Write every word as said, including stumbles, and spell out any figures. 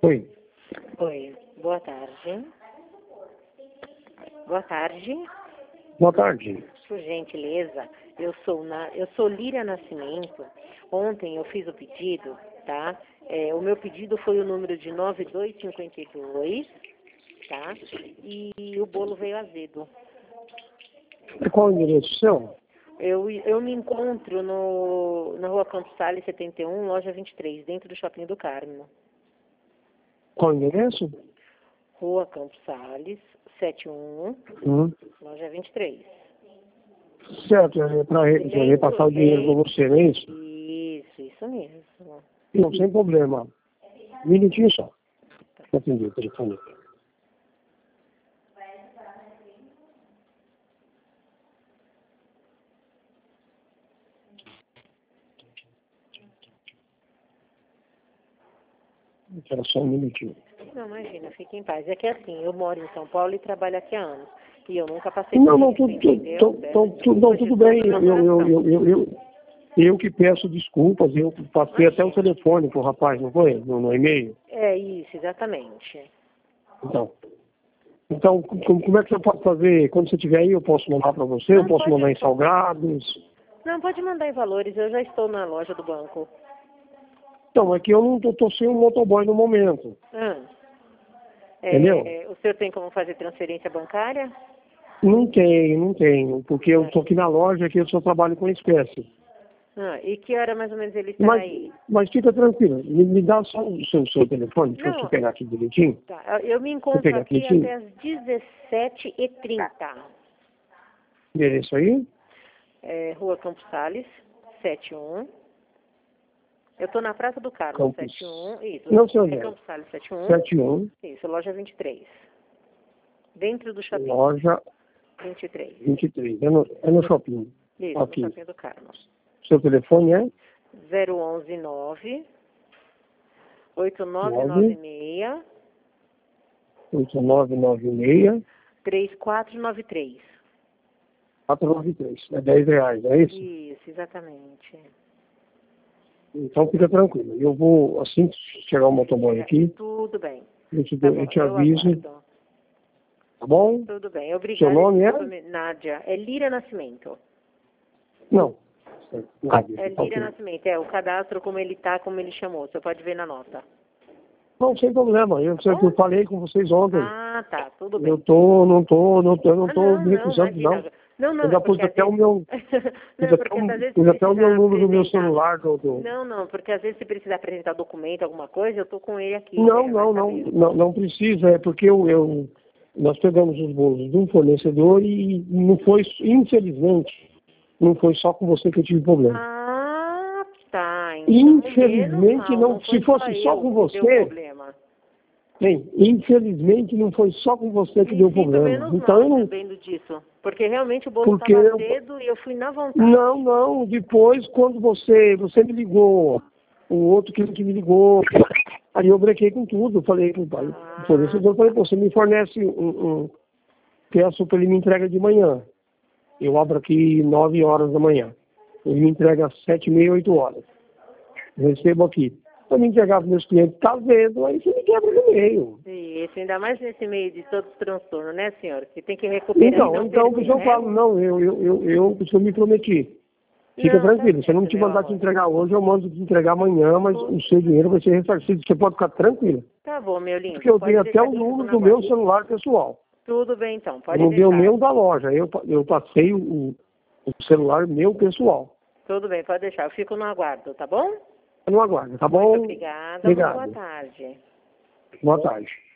Oi. Oi, boa tarde. Boa tarde. Boa tarde. Por gentileza, eu sou, na, eu sou Líria Nascimento. Ontem eu fiz o pedido, tá? É, o meu pedido foi o número de nove dois cinco dois, tá? E o bolo veio azedo. E qual o endereço seu? Eu, eu me encontro no, na rua Campos Sales setenta e um, loja vinte e três, dentro do Shopping do Carmo. Qual o endereço? Rua Campos Sales setenta e um, Hum. loja vinte e três. Certo, é para repassar o dinheiro para você, não é isso? Isso, isso mesmo. Não, sem problema. Um minutinho só. Deixa eu atender o telefone. Espera só um minutinho. Não, imagina, fique em paz. É que assim, eu moro em São Paulo e trabalho aqui há anos. E eu nunca passei Não, por não, isso, tudo, tudo, entendeu? tudo, Peço tudo, tudo, desculpas não, de tudo todo bem. o meu Eu, eu, coração. eu, eu, eu, eu que peço desculpas. Eu passei até o telefone pro rapaz, não foi? No, no e-mail. É isso, exatamente. Então, então como, como é que você pode fazer? Quando você estiver aí, eu posso mandar para você? Não, Eu posso pode, mandar em salgados? não, pode mandar em valores, eu já estou na loja do banco. Então, é que eu não estou sem um motoboy no momento. Ah, Entendeu? é, o senhor tem como fazer transferência bancária? Não tenho, não tenho, porque eu estou aqui na loja que eu só trabalho com espécie. Ah, e que hora mais ou menos ele estará Mas, aí? mas fica tranquilo, me, me dá só o seu, seu telefone, deixa eu Não, te pegar aqui direitinho. tá, eu me Deixa eu encontro pegar aqui direitinho. até as dezessete e trinta. Endereço aí? É, Rua Campos Sales, setenta e um. Eu estou na Praça do Carmo, Campos. setenta e um. Isso, Não, seu é André. Campos Sales, setenta e um. setenta e um, Isso, loja vinte e três. Dentro do shopping. loja vinte e três. vinte e três. É no, é no shopping. Isso, Aqui. no shopping do Carmo. Seu telefone é? zero onze nove oito nove nove nove seis oito nove nove seis três quatro nove três. quatro nove três. É dez reais, é isso? Isso, exatamente. Então fica tranquilo. Eu vou, assim que chegar o motoboy aqui, Tudo bem. eu te, Tá eu bom, te eu aviso. aguardo. Tá bom? Tudo bem, obrigada. Seu nome é? Desculpa-me, Nádia. É Líria Nascimento. Não. Nádia, É tá Líria ok. Nascimento, é o cadastro como ele tá, como ele chamou. Você pode ver na nota. Não, sem problema. Eu, Tá bom? eu falei com vocês ontem. Ah, tá, tudo bem. Eu tô, não tô, não tô, eu não Ah, tô não, me não, recusando, não. imagina. Não, não, Eu é já porque pus às até o vezes... meu, não, pus até, porque às o, vezes pus até o meu precisa número do meu apresentar... celular. Do, do... Não, não, porque às vezes se precisar apresentar documento, alguma coisa, eu tô com ele aqui, Não, né? não, Vai não, saber. não, não precisa. É porque eu, eu, nós pegamos os bolos de um fornecedor e não foi, infelizmente, não foi só com você que eu tive problema. Ah, tá. Então, Infelizmente, menos mal, não, não se foi fosse só só eu com que deu você, problema. bem, infelizmente não foi só com você que Me deu sinto problema. menos Então mal eu não, sabendo disso. Porque realmente o bolo porque estava eu, cedo e eu fui na vontade. não, não, depois quando você, você me ligou, o outro que, que me ligou, aí eu brequei com tudo, falei com o pai, Ah, o fornecedor, falei, pô, você me fornece um, um peço para ele me entrega de manhã. Eu abro aqui nove horas da manhã. Ele me entrega às sete e meia, oito horas. Eu recebo aqui. Para me entregar para os meus clientes, tá vendo, aí você me quebra no meio. isso, ainda mais nesse meio de todo transtorno, né, senhor? Que tem que recuperar e Então, não então, por perder, isso eu né? falo, não, eu, eu, eu, eu, eu me prometi. Fica Não, tá tranquilo, se eu não certo, te meu mandar te amor. entregar hoje, eu mando te entregar amanhã, mas o seu dinheiro vai ser ressarcido, você pode ficar tranquilo. Tá bom, meu lindo. Porque eu Pode tenho até deixar o que eu fico número na do meu guarda. celular pessoal. Tudo bem, então. Eu Pode não dei o deixar. meu da loja, eu, eu passei o, o celular meu pessoal. Tudo bem, pode deixar. Eu fico no aguardo, tá bom? Eu não aguardo, tá bom? Muito obrigada. Muito Obrigado. boa tarde. Boa tarde.